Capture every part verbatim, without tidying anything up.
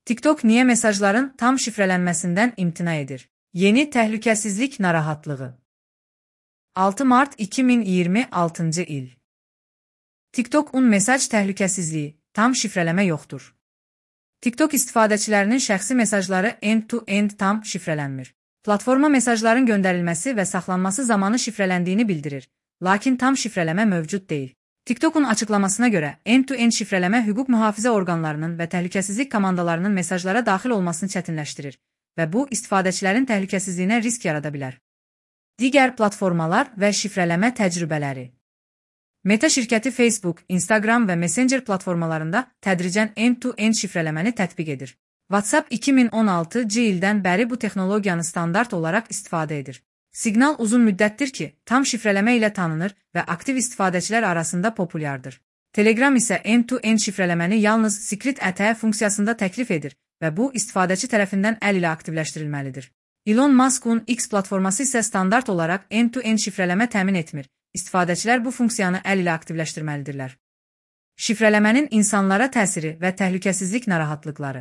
TikTok niyə mesajların tam şifrələnməsindən imtina edir? Yeni təhlükəsizlik narahatlığı. altı mart iki min iyirmi altıncı il. TikTok-un mesaj təhlükəsizliyi, tam şifrələmə yoxdur. TikTok istifadəçilərinin şəxsi mesajları end-to-end tam şifrələnmir. Platforma mesajların göndərilməsi və saxlanması zamanı şifrələndiyini bildirir, lakin tam şifrələmə mövcud deyil. TikTok-un açıqlamasına görə, end-to-end şifrələmə hüquq mühafizə orqanlarının və təhlükəsizlik komandalarının mesajlara daxil olmasını çətinləşdirir və bu, istifadəçilərin təhlükəsizliyinə risk yarada bilər. Digər platformalar və şifrələmə təcrübələri. Meta şirkəti Facebook, Instagram və Messenger platformalarında tədricən end-to-end şifrələməni tətbiq edir. WhatsApp iki min on altıncı ildən bəri bu texnologiyanı standart olaraq istifadə edir. Signal uzun müddətdir ki, tam şifrələmə ilə tanınır və aktiv istifadəçilər arasında populyardır. Telegram isə end-to-end şifrələməni yalnız secret ətəyə funksiyasında təklif edir və bu, istifadəçi tərəfindən əl ilə aktivləşdirilməlidir. Elon Musk'un X platforması isə standart olaraq end-to-end şifrələmə təmin etmir. İstifadəçilər bu funksiyanı əl ilə aktivləşdirməlidirlər. Şifrələmənin insanlara təsiri və təhlükəsizlik narahatlıqları.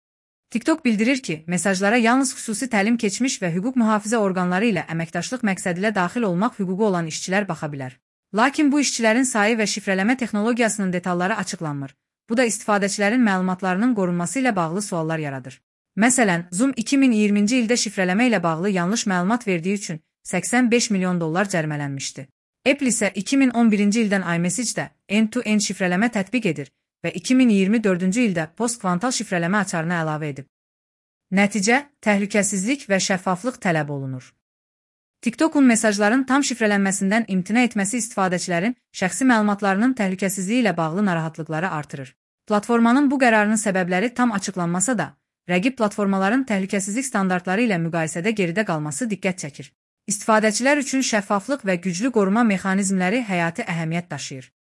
TikTok bildirir ki, mesajlara yalnız xüsusi təlim keçmiş və hüquq mühafizə orqanları ilə əməkdaşlıq məqsədilə daxil olmaq hüququ olan işçilər baxa bilər. Lakin bu işçilərin sayı və şifrələmə texnologiyasının detalları açıqlanmır. Bu da istifadəçilərin məlumatlarının qorunması ilə bağlı suallar yaradır. Məsələn, Zoom iki min iyirminci ildə şifrələmə ilə bağlı yanlış məlumat verdiyi üçün səksən beş milyon dollar cərimələnmişdi. Apple isə iki min on birinci ildən iMessage-də end-to-end şifrələmə tətbiq edir və iki min iyirmi dördüncü ildə post-kvantal şifrələmə açarını əlavə edib. Nəticə, təhlükəsizlik və şəffaflıq tələb olunur. TikTok-un mesajların tam şifrələnməsindən imtina etməsi istifadəçilərin şəxsi məlumatlarının təhlükəsizliyi ilə bağlı narahatlıqları artırır. Platformanın bu qərarının səbəbləri tam açıqlanmasa da, rəqib platformaların təhlükəsizlik standartları ilə müqayisədə geridə qalması diqqət çəkir. İstifadəçilər üçün şəffaflıq və güclü qoruma mexanizmləri həyati əhəmiyyət daşıyır.